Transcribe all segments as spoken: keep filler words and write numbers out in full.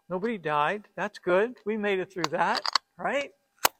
Nobody died. That's good. We made it through that, right?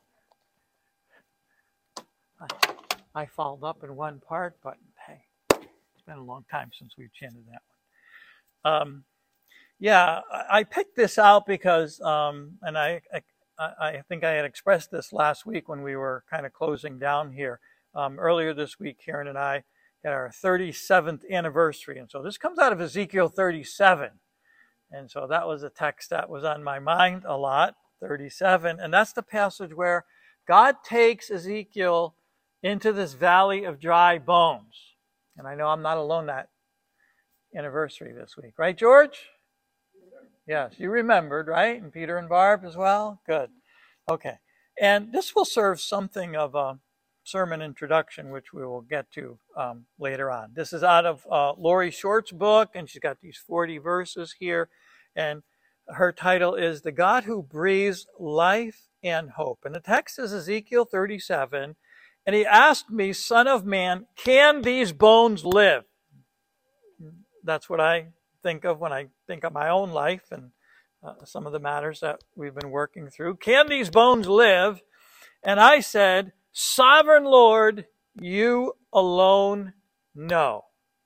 I, I followed up in one part, but hey, it's been a long time since we've chanted that one. Um, yeah, I picked this out because, um, and I, I, I think I had expressed this last week when we were kind of closing down here. Um, earlier this week, Karen and I had our thirty-seventh anniversary, and so this comes out of Ezekiel thirty-seven. And so that was a text that was on my mind a lot, thirty-seven. And that's the passage where God takes Ezekiel into this valley of dry bones. And I know I'm not alone that anniversary this week. Right, George? Yes, you remembered, right? And Peter and Barb as well? Good. Okay. And this will serve something of a sermon introduction, which we will get to um, later on. This is out of uh, Lori Short's book, and she's got these forty verses here. And her title is The God Who Breathes Life and Hope. And the text is Ezekiel thirty-seven. And he asked me, Son of man, can these bones live? That's what I think of when I think of my own life and uh, some of the matters that we've been working through. Can these bones live? And I said, Sovereign Lord, you alone know.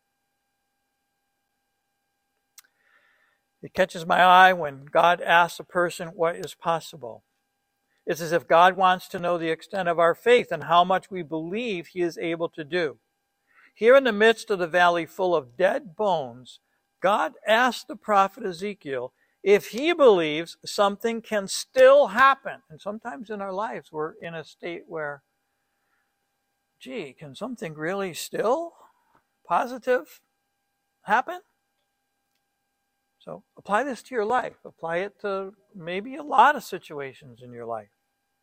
It catches my eye when God asks a person what is possible. It's as if God wants to know the extent of our faith and how much we believe he is able to do. Here in the midst of the valley full of dead bones, God asked the prophet Ezekiel if he believes something can still happen. And sometimes in our lives we're in a state where, gee, can something really still positive happen? So apply this to your life. Apply it to maybe a lot of situations in your life.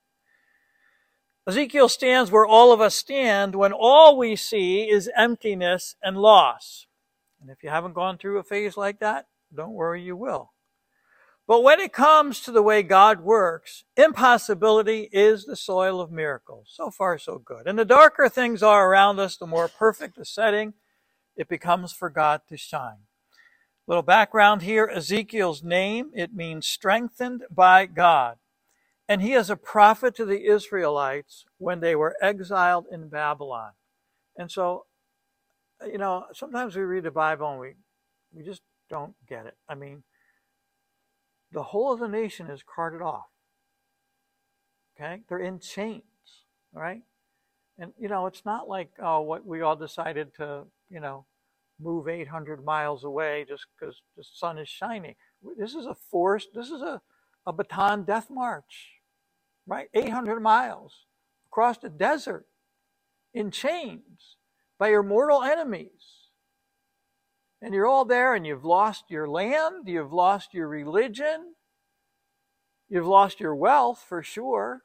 Ezekiel stands where all of us stand when all we see is emptiness and loss. And if you haven't gone through a phase like that, don't worry, you will. But when it comes to the way God works, impossibility is the soil of miracles. So far, so good. And the darker things are around us, the more perfect the setting it becomes for God to shine. Little background here, Ezekiel's name, it means strengthened by God. And he is a prophet to the Israelites when they were exiled in Babylon. And so, you know, sometimes we read the Bible and we, we just don't get it. I mean, the whole of the nation is carted off. Okay? They're in chains, right? And, you know, it's not like, oh, what we all decided to, you know, move eight hundred miles away just because the sun is shining. This is a forced, this is a, a Bataan death march, right? eight hundred miles across the desert in chains by your mortal enemies. And you're all there and you've lost your land, you've lost your religion, you've lost your wealth for sure.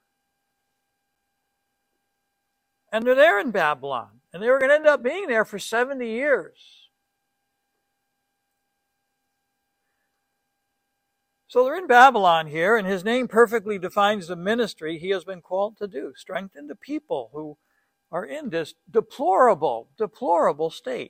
And they're there in Babylon. And they were going to end up being there for seventy years. So they're in Babylon here, and his name perfectly defines the ministry he has been called to do. Strengthen the people who are in this deplorable, deplorable state.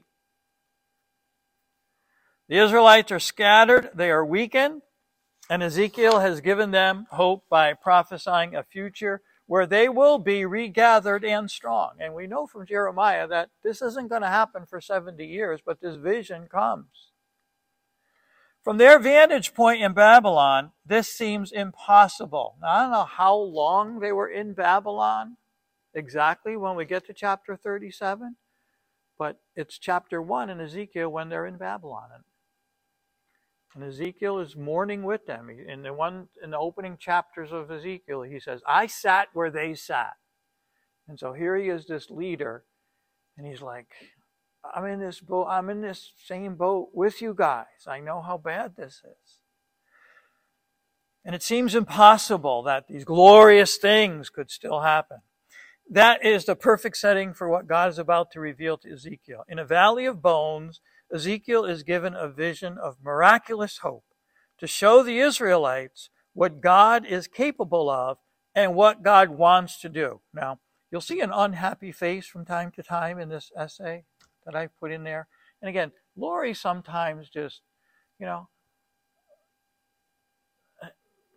The Israelites are scattered, they are weakened, and Ezekiel has given them hope by prophesying a future where they will be regathered and strong. And we know from Jeremiah that this isn't going to happen for seventy years, but this vision comes. From their vantage point in Babylon, this seems impossible. Now, I don't know how long they were in Babylon exactly when we get to chapter thirty-seven, but it's chapter one in Ezekiel when they're in Babylon. And Ezekiel is mourning with them. In the one in the opening chapters of Ezekiel, he says, I sat where they sat. And so here he is, this leader, and he's like, I'm in this boat, I'm in this same boat with you guys. I know how bad this is. And it seems impossible that these glorious things could still happen. That is the perfect setting for what God is about to reveal to Ezekiel. In a valley of bones, Ezekiel is given a vision of miraculous hope to show the Israelites what God is capable of and what God wants to do. Now, you'll see an unhappy face from time to time in this essay that I put in there. And again, Lori sometimes just, you know,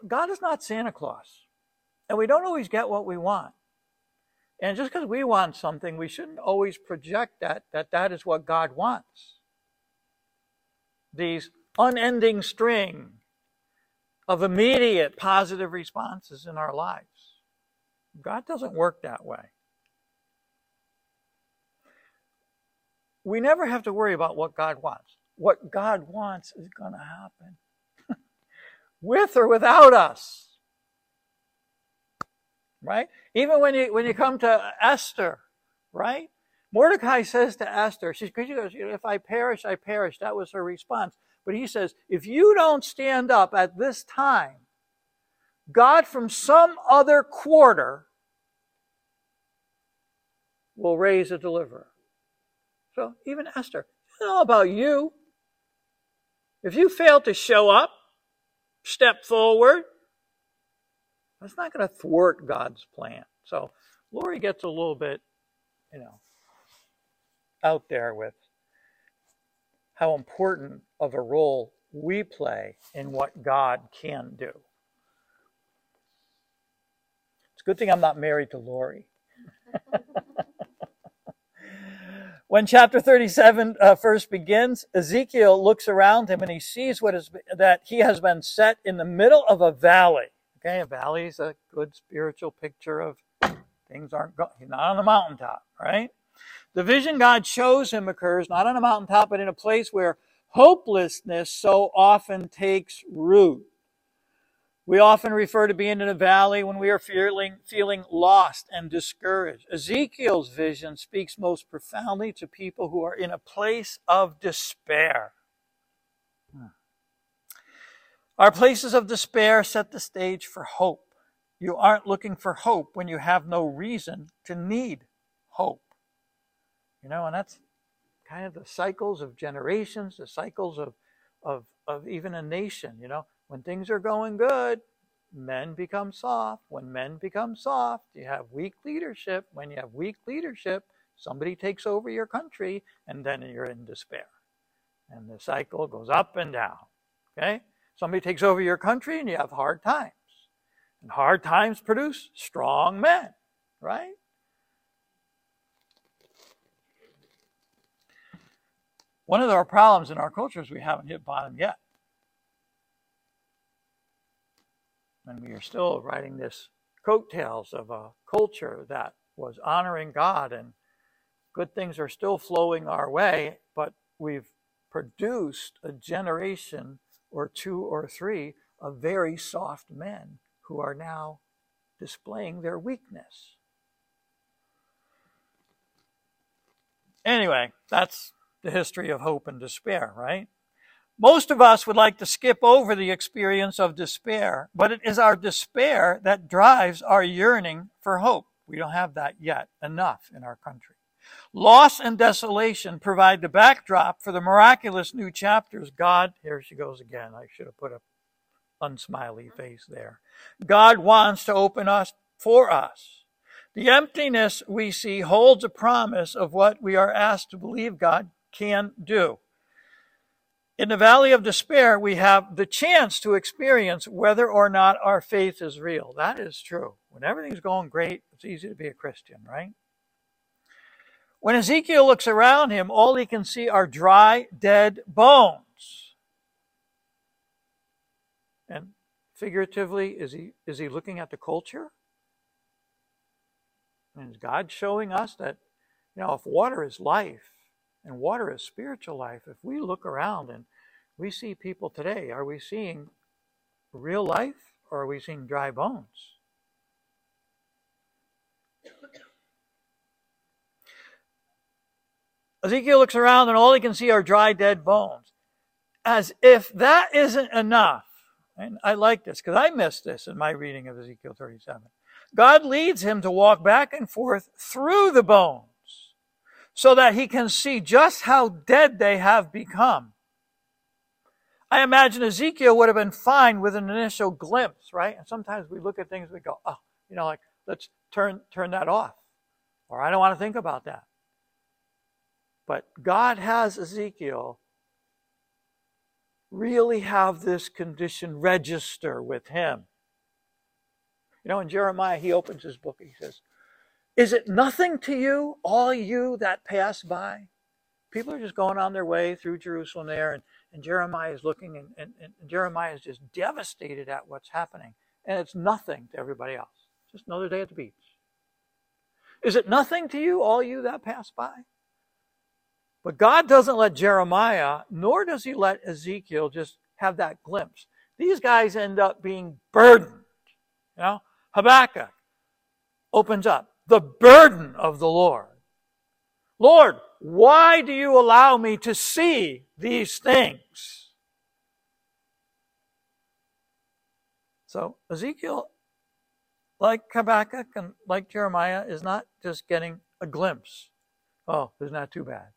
God is not Santa Claus. And we don't always get what we want. And just because we want something, we shouldn't always project that, that that is what God wants. These unending string of immediate positive responses in our lives. God doesn't work that way. We never have to worry about what God wants. What God wants is going to happen. With or without us. Right? Even when you when you come to Esther, right? Mordecai says to Esther, she goes, if I perish, I perish. That was her response. But he says, if you don't stand up at this time, God from some other quarter will raise a deliverer. So even Esther, it's not all about you. If you fail to show up, step forward, that's not going to thwart God's plan. So Lori gets a little bit, you know, out there with how important of a role we play in what God can do. It's a good thing I'm not married to Lori. When chapter thirty-seven uh, first begins, Ezekiel looks around him and he sees what is that he has been set in the middle of a valley. Okay, a valley is a good spiritual picture of things aren't going. He's not on the mountaintop, right? The vision God shows him occurs not on a mountaintop, but in a place where hopelessness so often takes root. We often refer to being in a valley when we are feeling, feeling lost and discouraged. Ezekiel's vision speaks most profoundly to people who are in a place of despair. Hmm. Our places of despair set the stage for hope. You aren't looking for hope when you have no reason to need hope. You know, and that's kind of the cycles of generations, the cycles of, of, of even a nation. You know, when things are going good, men become soft. When men become soft, you have weak leadership. When you have weak leadership, somebody takes over your country, and then you're in despair. And the cycle goes up and down. Okay? Somebody takes over your country and you have hard times. And hard times produce strong men, right? One of our problems in our culture is we haven't hit bottom yet. And we are still riding this coattails of a culture that was honoring God, and good things are still flowing our way, but we've produced a generation or two or three of very soft men who are now displaying their weakness. Anyway, that's the history of hope and despair, right? Most of us would like to skip over the experience of despair, but it is our despair that drives our yearning for hope. We don't have that yet enough in our country. Loss and desolation provide the backdrop for the miraculous new chapters God, here she goes again, I should have put a unsmiley face there. God wants to open us for us. The emptiness we see holds a promise of what we are asked to believe God can do. In the valley of despair, we have the chance to experience whether or not our faith is real. That is true. When everything's going great, it's easy to be a Christian, right? When Ezekiel looks around him, all he can see are dry, dead bones. And figuratively, is he, is he looking at the culture? And is God showing us that, you know, if water is life, and water is spiritual life, if we look around and we see people today, are we seeing real life or are we seeing dry bones? Ezekiel looks around and all he can see are dry, dead bones. As if that isn't enough. And I like this because I missed this in my reading of Ezekiel thirty-seven. God leads him to walk back and forth through the bones, so that he can see just how dead they have become. I imagine Ezekiel would have been fine with an initial glimpse, right? And sometimes we look at things and we go, oh, you know, like, let's turn, turn that off. Or I don't want to think about that. But God has Ezekiel really have this condition register with him. You know, in Jeremiah, he opens his book. He says, is it nothing to you, all you that pass by? People are just going on their way through Jerusalem there, and, and Jeremiah is looking, and, and, and Jeremiah is just devastated at what's happening. And it's nothing to everybody else. Just another day at the beach. Is it nothing to you, all you that pass by? But God doesn't let Jeremiah, nor does he let Ezekiel just have that glimpse. These guys end up being burdened. You know, Habakkuk opens up the burden of the Lord. Lord, why do you allow me to see these things? So Ezekiel, like Habakkuk and like Jeremiah, is not just getting a glimpse. Oh, it's not too bad.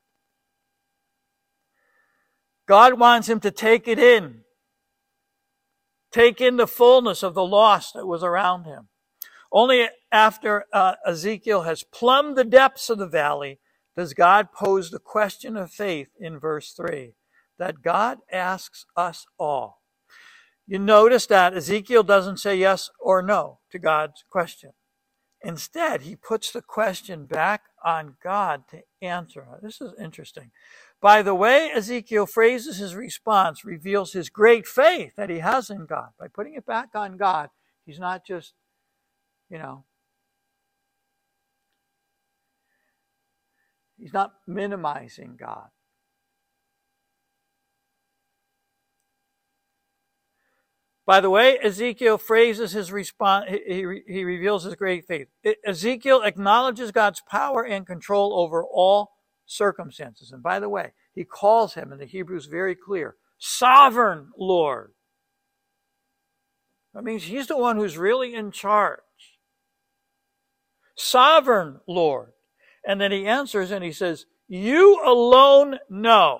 God wants him to take it in. Take in the fullness of the loss that was around him. Only after uh, Ezekiel has plumbed the depths of the valley does God pose the question of faith in verse three, that God asks us all. You notice that Ezekiel doesn't say yes or no to God's question. Instead, he puts the question back on God to answer. This is interesting. By the way Ezekiel phrases his response reveals his great faith that he has in God. By putting it back on God, he's not just, you know, he's not minimizing God. By the way Ezekiel phrases his response, he, he reveals his great faith. Ezekiel acknowledges God's power and control over all circumstances. And by the way, he calls him, in the Hebrew is very clear, Sovereign Lord. That means he's the one who's really in charge. Sovereign Lord. And then he answers and he says, you alone know.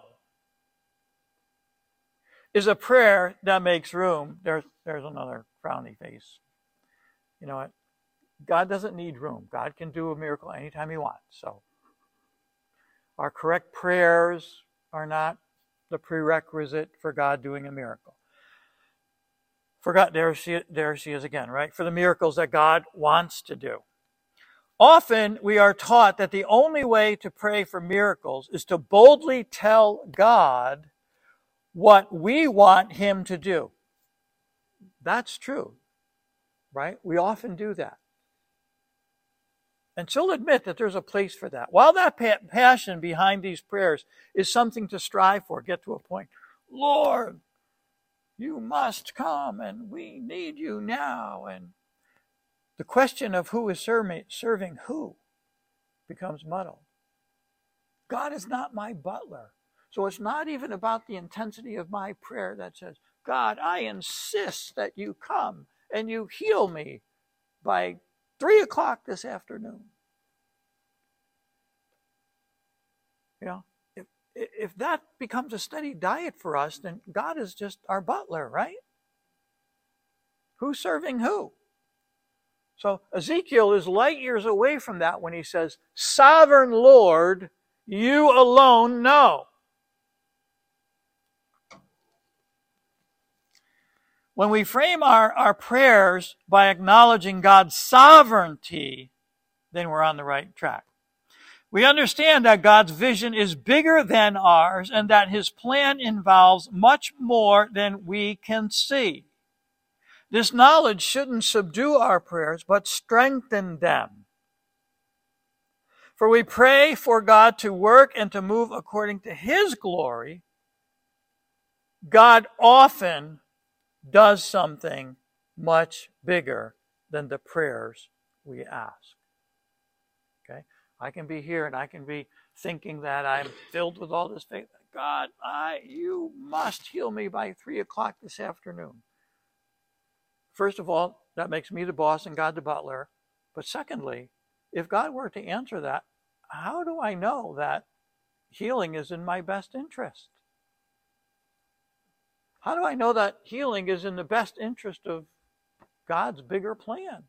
Is a prayer that makes room. There's, there's another frowny face. You know what? God doesn't need room. God can do a miracle anytime he wants. So our correct prayers are not the prerequisite for God doing a miracle. Forgot, there she, there she is again, right? For the miracles that God wants to do. Often we are taught that the only way to pray for miracles is to boldly tell God what we want him to do. That's true, right? We often do that. And she'll admit that there's a place for that. While that pa- passion behind these prayers is something to strive for, get to a point, Lord, you must come and we need you now. And the question of who is serving, serving who becomes muddled. God is not my butler. So it's not even about the intensity of my prayer that says, God, I insist that you come and you heal me by three o'clock this afternoon. You know, if, if that becomes a steady diet for us, then God is just our butler, right? Who's serving who? So Ezekiel is light years away from that when he says, Sovereign Lord, you alone know. When we frame our, our prayers by acknowledging God's sovereignty, then we're on the right track. We understand that God's vision is bigger than ours and that his plan involves much more than we can see. This knowledge shouldn't subdue our prayers, but strengthen them. For we pray for God to work and to move according to his glory. God often does something much bigger than the prayers we ask. Okay? I can be here and I can be thinking that I'm filled with all this faith. God, I, you must heal me by three o'clock this afternoon. First of all, that makes me the boss and God the butler. But secondly, if God were to answer that, how do I know that healing is in my best interest? How do I know that healing is in the best interest of God's bigger plan?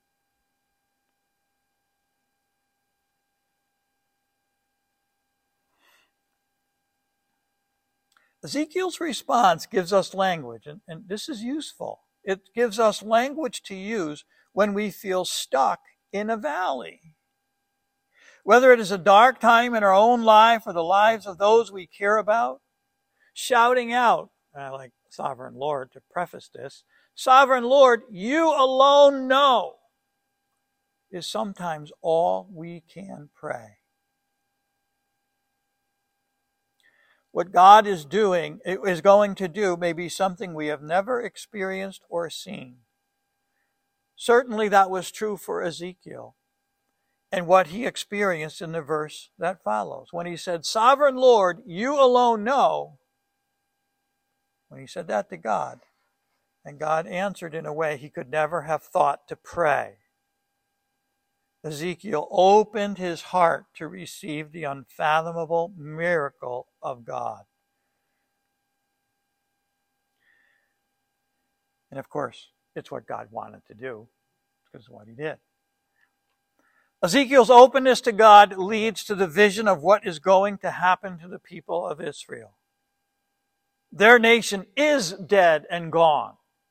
Ezekiel's response gives us language, and, and this is useful. It gives us language to use when we feel stuck in a valley. Whether it is a dark time in our own life or the lives of those we care about, shouting out, I like Sovereign Lord to preface this, Sovereign Lord, you alone know, is sometimes all we can pray. What God is doing, is going to do, may be something we have never experienced or seen. Certainly that was true for Ezekiel and what he experienced in the verse that follows. When he said, Sovereign Lord, you alone know, when he said that to God, and God answered in a way he could never have thought to pray, Ezekiel opened his heart to receive the unfathomable miracle of God. And of course, it's what God wanted to do, because of what he did. Ezekiel's openness to God leads to the vision of what is going to happen to the people of Israel. Their nation is dead and gone.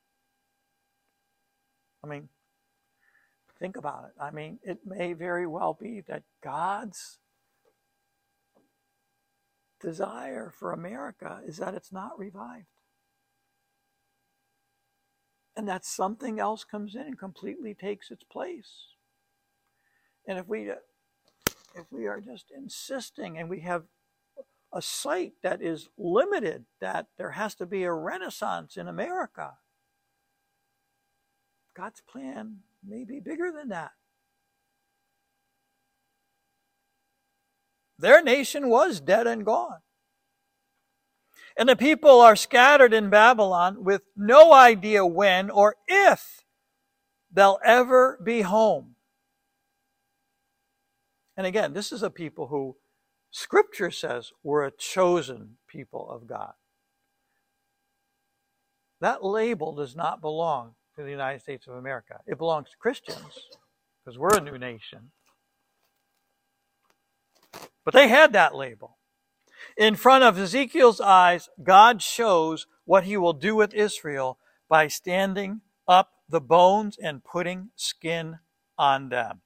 I mean, think about it. I mean, it may very well be that God's desire for America is that it's not revived. And that something else comes in and completely takes its place. And if we, if we are just insisting and we have a sight that is limited, that there has to be a renaissance in America, God's plan may be bigger than that. Their nation was dead and gone. And the people are scattered in Babylon with no idea when or if they'll ever be home. And again, this is a people who Scripture says were a chosen people of God. That label does not belong to the United States of America. It belongs to Christians, because we're a new nation. But they had that label. In front of Ezekiel's eyes, God shows what he will do with Israel by standing up the bones and putting skin on them.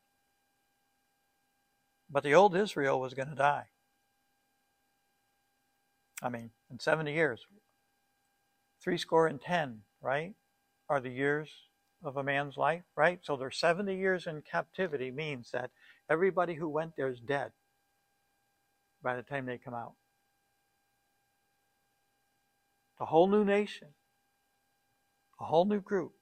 But the old Israel was going to die. I mean, in seventy years, three score and ten, right, are the years of a man's life, right? So their seventy years in captivity means that everybody who went there is dead by the time they come out. A whole new nation, a whole new group.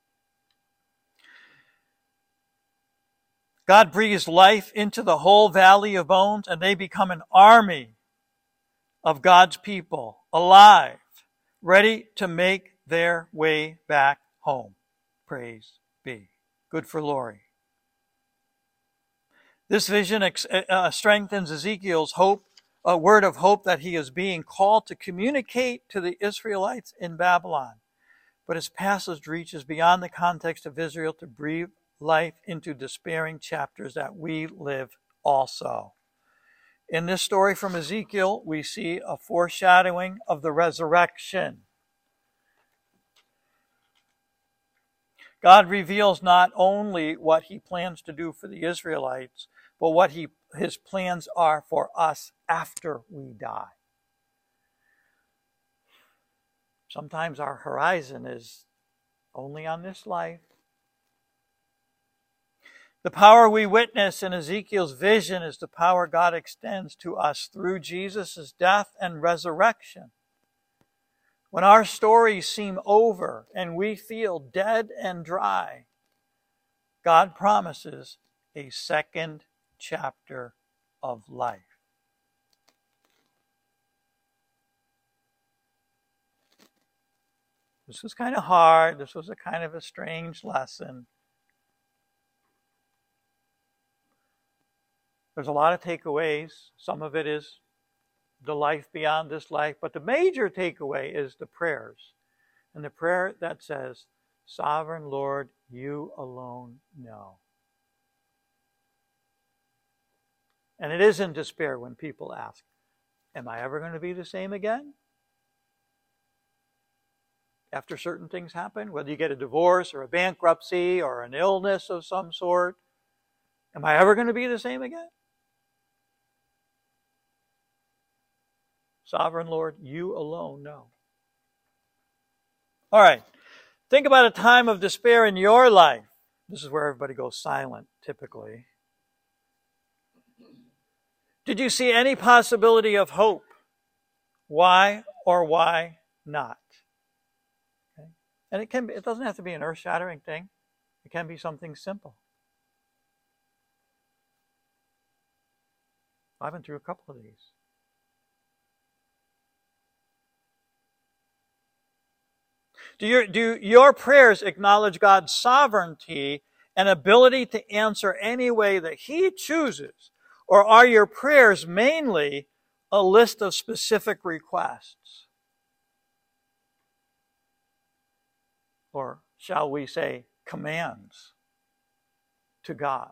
God breathes life into the whole valley of bones, and they become an army of God's people, alive, ready to make their way back home. Praise be. Good for Lori. This vision uh, strengthens Ezekiel's hope, a word of hope that he is being called to communicate to the Israelites in Babylon. But his passage reaches beyond the context of Israel to breathe life into despairing chapters that we live also. In this story from Ezekiel, we see a foreshadowing of the resurrection. God reveals not only what he plans to do for the Israelites, but what he, his plans are for us after we die. Sometimes our horizon is only on this life. The power we witness in Ezekiel's vision is the power God extends to us through Jesus' death and resurrection. When our stories seem over and we feel dead and dry, God promises a second chapter of life. This was kind of hard. This was a kind of a strange lesson. There's a lot of takeaways. Some of it is the life beyond this life. But the major takeaway is the prayers. And the prayer that says, Sovereign Lord, you alone know. And it is in despair when people ask, am I ever going to be the same again? after certain things happen, whether you get a divorce or a bankruptcy or an illness of some sort. Am I ever going to be the same again? Sovereign Lord, you alone know. All right. Think about a time of despair in your life. This is where everybody goes silent, typically. Did you see any possibility of hope? Why or why not? Okay. And it can be, it doesn't have to be an earth-shattering thing. It can be something simple. I've been through a couple of these. Do your, do your prayers acknowledge God's sovereignty and ability to answer any way that He chooses? Or are your prayers mainly a list of specific requests? Or shall we say commands to God?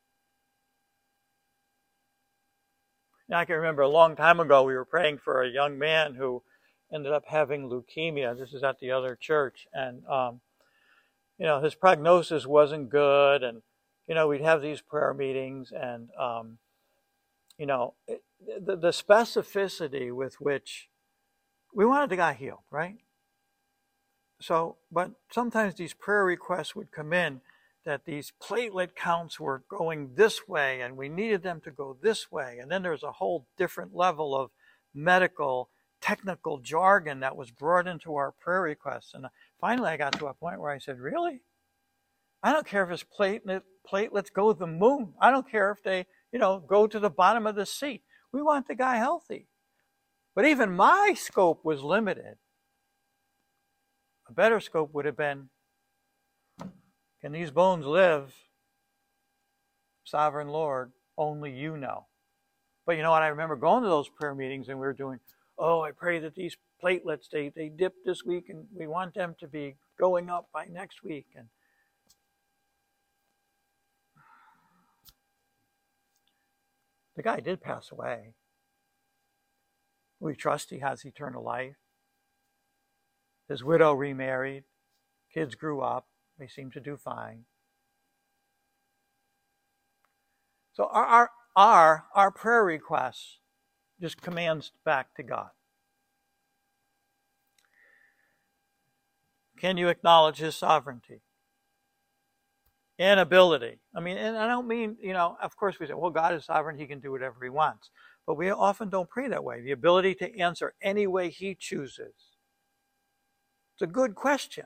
Now, I can remember a long time ago we were praying for a young man who ended up having leukemia. This is at the other church. And, um, you know, his prognosis wasn't good. And, you know, we'd have these prayer meetings and, um, you know, it, the, the specificity with which we wanted the guy healed, right? So, but sometimes these prayer requests would come in that these platelet counts were going this way and we needed them to go this way. And then there's a whole different level of medical technical jargon that was brought into our prayer requests. And finally I got to a point where I said, really? I don't care if his platelet, platelets go to the moon. I don't care if they, you know, go to the bottom of the sea. We want the guy healthy. But even my scope was limited. A better scope would have been, can these bones live? Sovereign Lord, only you know. But you know what? I remember going to those prayer meetings and we were doing, oh, I pray that these platelets, they, they dip this week and we want them to be going up by next week. And the guy did pass away. We trust he has eternal life. His widow remarried. Kids grew up. They seem to do fine. So our, our, our, our prayer requests just commands back to God. Can you acknowledge His sovereignty and ability? I mean, and I don't mean, you know, of course we say, well, God is sovereign. He can do whatever He wants. But we often don't pray that way. The ability to answer any way He chooses. It's a good question.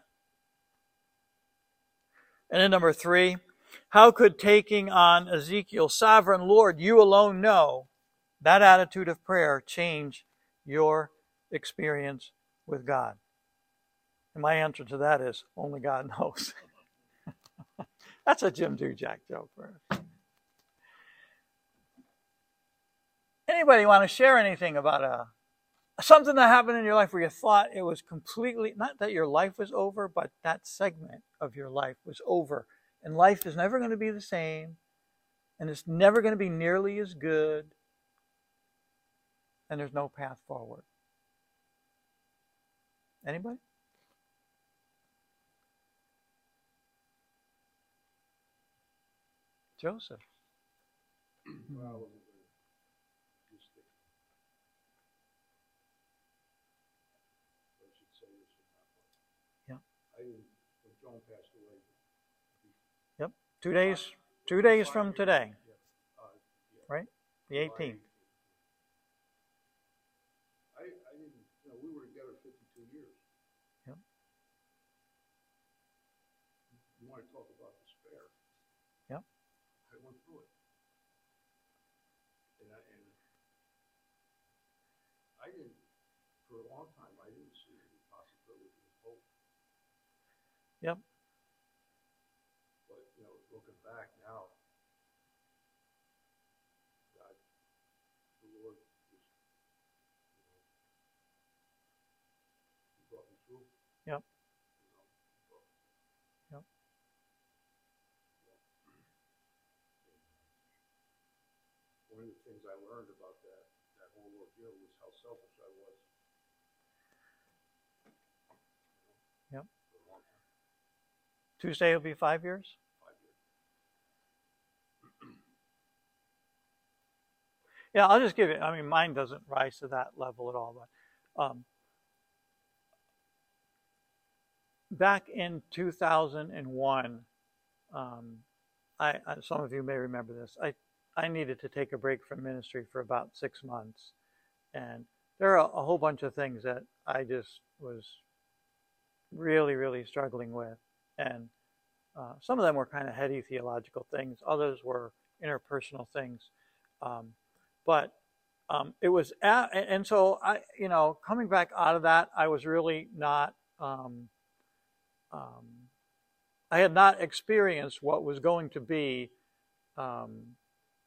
And then number three, how could taking on Ezekiel's sovereign Lord, you alone know, that attitude of prayer change your experience with God? And my answer to that is, only God knows. That's a Jim Dujak joke. Anybody want to share anything about a something that happened in your life where you thought it was completely, not that your life was over, but that segment of your life was over. And life is never going to be the same. And it's never going to be nearly as good. And there's no path forward. Anybody? Joseph. Well, yeah. I didn't, when Joan passed away. Yep. Two days. Two days from today. Yeah. Uh, yeah. Right? The eighteenth. I, I didn't, you know, we were together fifty-two years. Yep. You want to talk about despair? Yep. I went through it. And I, and I didn't, for a long time, I didn't see any possibility of hope. Yep. But, you know, looking back now, God, the Lord just, you know, He brought me through. Yep. You know, He brought me through. Yep. One of the things I learned about that, that whole ordeal was how selfish I was. Yep. for a long time. Tuesday will be five years? Five years. Yeah, I'll just give it, I mean, mine doesn't rise to that level at all, but um, back in two thousand one, um, I, I, some of you may remember this, I, I needed to take a break from ministry for about six months. And there are a, a whole bunch of things that I just was really, really struggling with. And uh, some of them were kind of heady theological things. Others were interpersonal things. Um, but um, it was, at, and so I, you know, coming back out of that, I was really not, um, um, I had not experienced what was going to be um,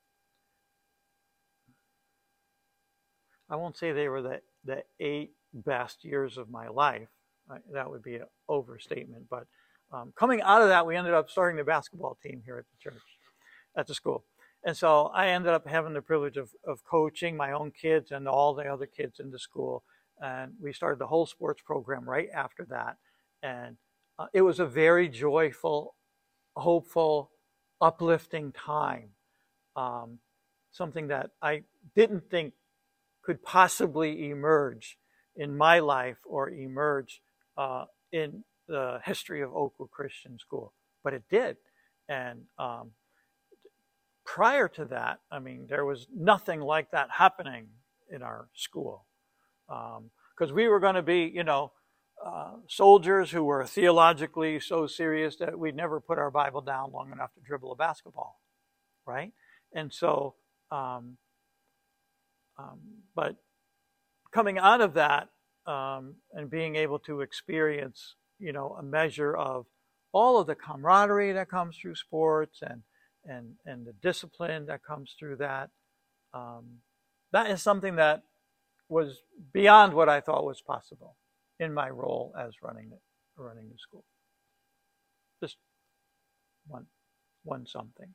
I won't say they were the, the eight best years of my life. Uh, that would be an overstatement. But um, coming out of that, we ended up starting the basketball team here at the church, at the school. And so I ended up having the privilege of, of coaching my own kids and all the other kids in the school. And we started the whole sports program right after that. And uh, it was a very joyful, hopeful, uplifting time. Um, something that I didn't think could possibly emerge in my life or emerge uh, in the history of Oakwood Christian School. But it did. And um, prior to that, I mean, there was nothing like that happening in our school. Because um, we were going to be, you know, uh, soldiers who were theologically so serious that we'd never put our Bible down long enough to dribble a basketball, right? And so, um, um, but coming out of that um, and being able to experience, you know, a measure of all of the camaraderie that comes through sports and and and the discipline that comes through that, um, that is something that was beyond what I thought was possible in my role as running it, running the school. Just one, one something.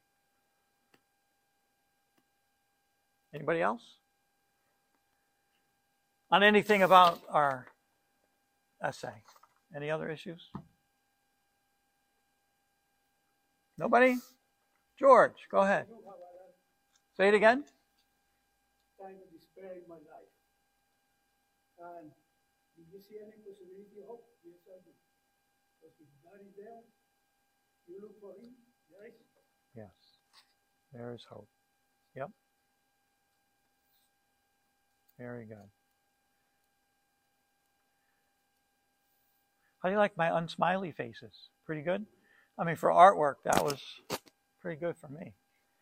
Anybody else? On anything about our essay? Any other issues? Nobody? George, go ahead. Say it again. Time of despair in my life. And did you see any possibility of hope? Yes, I do. Because if God is there, you look for him, there is it. Yes, there is hope. Yep. Very good. How do you like my unsmiley faces? Pretty good? I mean, for artwork, that was pretty good for me.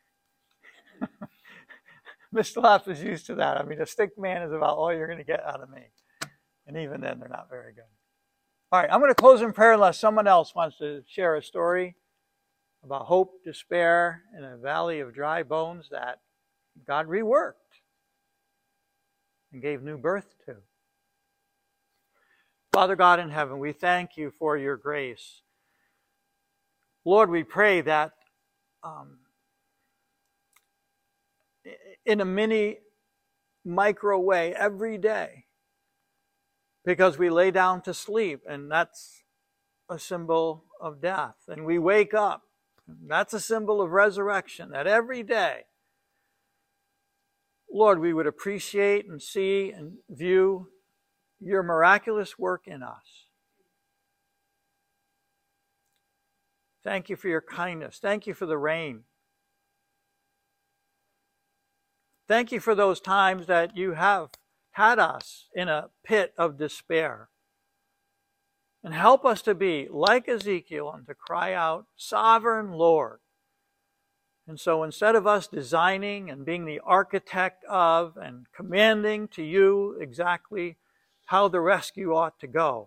Mister Lopp is used to that. I mean, a stick man is about all you're going to get out of me. And even then, they're not very good. All right, I'm going to close in prayer unless someone else wants to share a story about hope, despair, in a valley of dry bones that God reworked and gave new birth to. Father God in heaven, we thank you for your grace. Lord, we pray that um, in a mini micro way every day, because we lay down to sleep, and that's a symbol of death. And we wake up, that's a symbol of resurrection, that every day, Lord, we would appreciate and see and view your miraculous work in us. Thank you for your kindness. Thank you for the rain. Thank you for those times that you have had us in a pit of despair. And help us to be like Ezekiel and to cry out, Sovereign Lord. And so instead of us designing and being the architect of and commanding to you exactly how the rescue ought to go,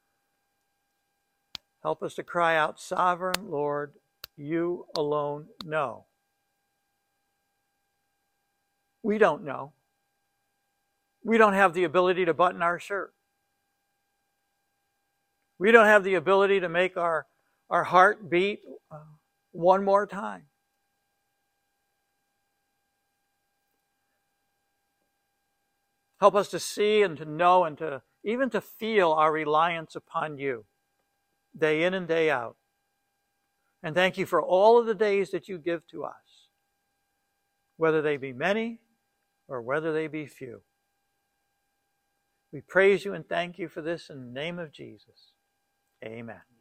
help us to cry out, Sovereign Lord, you alone know. We don't know. We don't have the ability to button our shirt. We don't have the ability to make our, our heart beat uh, one more time. Help us to see and to know and to even to feel our reliance upon you. day in and day out. And thank you for all of the days that you give to us, whether they be many or whether they be few. We praise you and thank you for this in the name of Jesus. Amen.